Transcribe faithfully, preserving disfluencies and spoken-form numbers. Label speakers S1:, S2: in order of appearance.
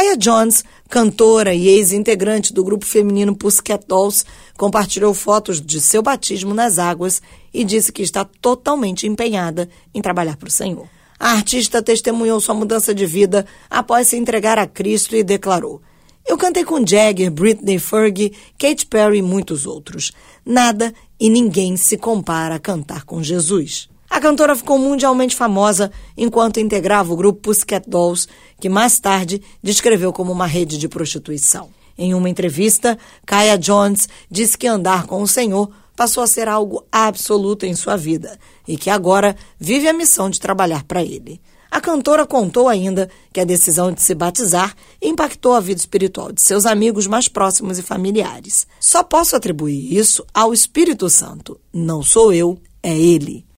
S1: Kaya Jones, cantora e ex-integrante do grupo feminino Pussycat Dolls, compartilhou fotos de seu batismo nas águas e disse que está totalmente empenhada em trabalhar para o Senhor. A artista testemunhou sua mudança de vida após se entregar a Cristo e declarou: "Eu cantei com Jagger, Britney, Fergie, Katy Perry e muitos outros. Nada e ninguém se compara a cantar com Jesus." A cantora ficou mundialmente famosa enquanto integrava o grupo Pussycat Dolls, que mais tarde descreveu como uma rede de prostituição. Em uma entrevista, Kaya Jones disse que andar com o Senhor passou a ser algo absoluto em sua vida e que agora vive a missão de trabalhar para Ele. A cantora contou ainda que a decisão de se batizar impactou a vida espiritual de seus amigos mais próximos e familiares. "Só posso atribuir isso ao Espírito Santo. Não sou eu, é Ele."